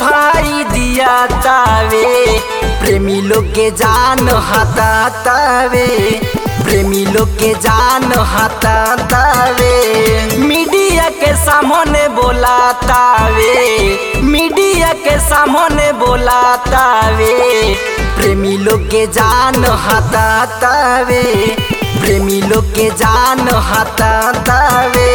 सफाई दिया तावे, प्रेमी लोग के जान हतावे, प्रेमी लोग के जान हतावे। मीडिया के सामने बोलातावे, मीडिया के सामने बोलातावे, प्रेमी लोग के जान हतावे, प्रेमी लोग के जान हतावे।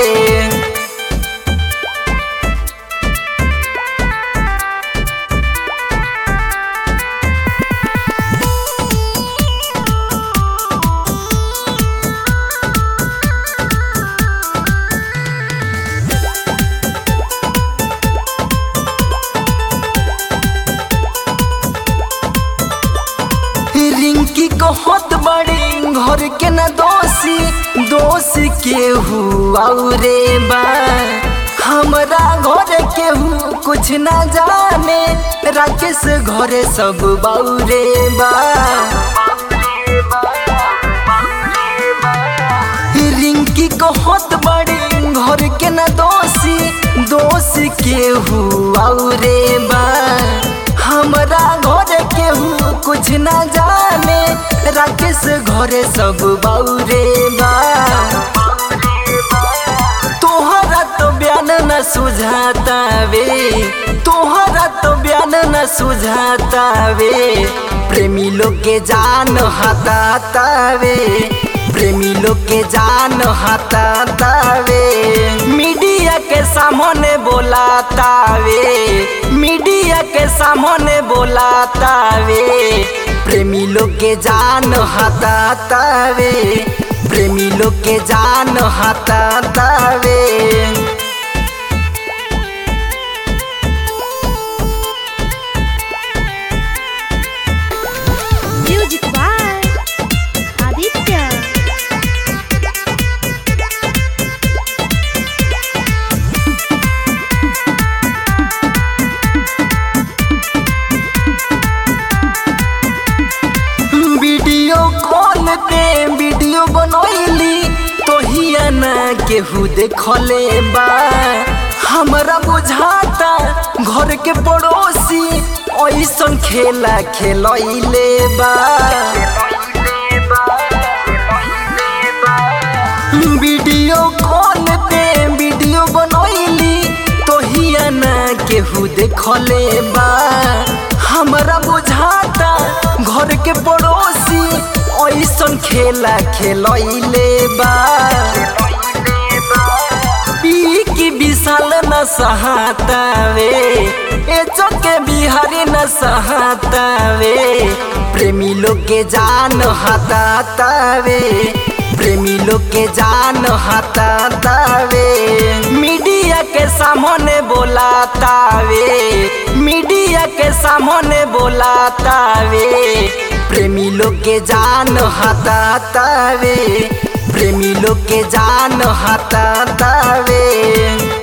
रिंकी को होत बड़ी घर के न दोषी, दोष केहू औरे बा, हमरा घर केहू कुछ न जाने, राकेश घरे सब बौरे बा। रिंकी को होत बड़ी घर के न दोषी, दोष केहू औरे बा, हमरा घर केहू कुछ न जाने, राकेश घरे सब बौरे बा। तोहरा तो बयान न सुझातावे, तोहरा तो बयान न सुझातावे, प्रेमी लोग के जान हतावे, प्रेमी लोग के जान हतावे। मीडिया के सामने बोलातावे, मीडिया के सामने बोलातावे, प्रेमी लोग के जान हतावे, प्रेमी लोग के जान हतावे। Music by Aditya. Video call पे वीडियो बनैली, तोहिया ना केहू देखले बा, हमरा बुझाता घर के पड़ोसी ऐसन खेला खेलैले बा। वीडियो कॉल पे वीडियो बनैली, तोहिया ना केहू देखले बा, हमरा बुझाता घर के पड़ोसी ऐसन खेला खेलैले बा। पी की विशाल न सहातावे, ए चौके बिहारी न सहातावे, प्रेमी लोग के जान हतावे, प्रेमी लोग के जान हतावे। मीडिया के सामने बोलातावे, मीडिया के सामने बोलातावे, प्रेमी लोग के जान हतावे, प्रेमी लोग के जान हतावे।